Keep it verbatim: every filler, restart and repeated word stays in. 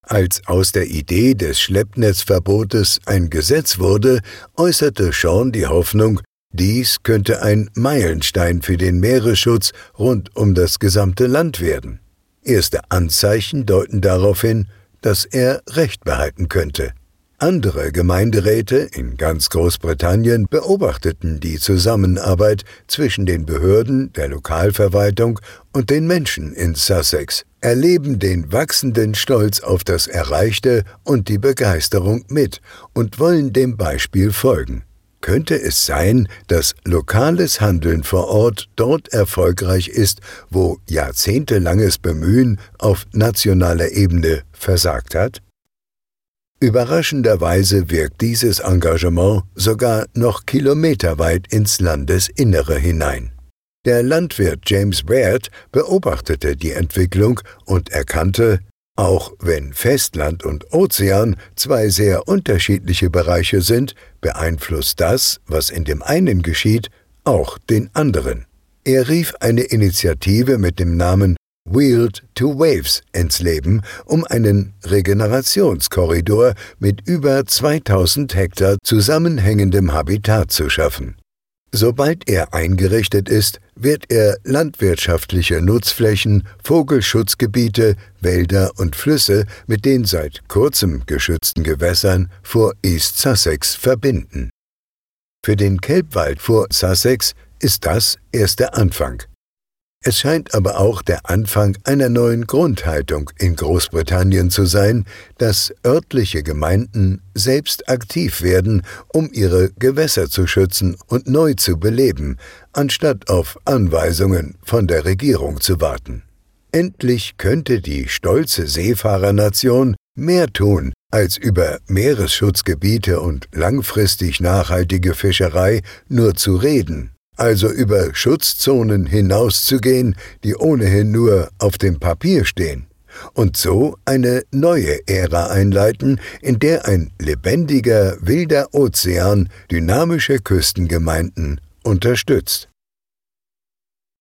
Als aus der Idee des Schleppnetzverbotes ein Gesetz wurde, äußerte Sean die Hoffnung, dies könnte ein Meilenstein für den Meeresschutz rund um das gesamte Land werden. Erste Anzeichen deuten darauf hin, dass er Recht behalten könnte. Andere Gemeinderäte in ganz Großbritannien beobachteten die Zusammenarbeit zwischen den Behörden, der Lokalverwaltung und den Menschen in Sussex, erleben den wachsenden Stolz auf das Erreichte und die Begeisterung mit und wollen dem Beispiel folgen. Könnte es sein, dass lokales Handeln vor Ort dort erfolgreich ist, wo jahrzehntelanges Bemühen auf nationaler Ebene versagt hat? Überraschenderweise wirkt dieses Engagement sogar noch kilometerweit ins Landesinnere hinein. Der Landwirt James Baird beobachtete die Entwicklung und erkannte, auch wenn Festland und Ozean zwei sehr unterschiedliche Bereiche sind, beeinflusst das, was in dem einen geschieht, auch den anderen. Er rief eine Initiative mit dem Namen Wild to Waves ins Leben, um einen Regenerationskorridor mit über zweitausend Hektar zusammenhängendem Habitat zu schaffen. Sobald er eingerichtet ist, wird er landwirtschaftliche Nutzflächen, Vogelschutzgebiete, Wälder und Flüsse mit den seit kurzem geschützten Gewässern vor East Sussex verbinden. Für den Kelbwald vor Sussex ist das erst der Anfang. Es scheint aber auch der Anfang einer neuen Grundhaltung in Großbritannien zu sein, dass örtliche Gemeinden selbst aktiv werden, um ihre Gewässer zu schützen und neu zu beleben, anstatt auf Anweisungen von der Regierung zu warten. Endlich könnte die stolze Seefahrernation mehr tun, als über Meeresschutzgebiete und langfristig nachhaltige Fischerei nur zu reden. Also über Schutzzonen hinauszugehen, die ohnehin nur auf dem Papier stehen, und so eine neue Ära einleiten, in der ein lebendiger, wilder Ozean dynamische Küstengemeinden unterstützt.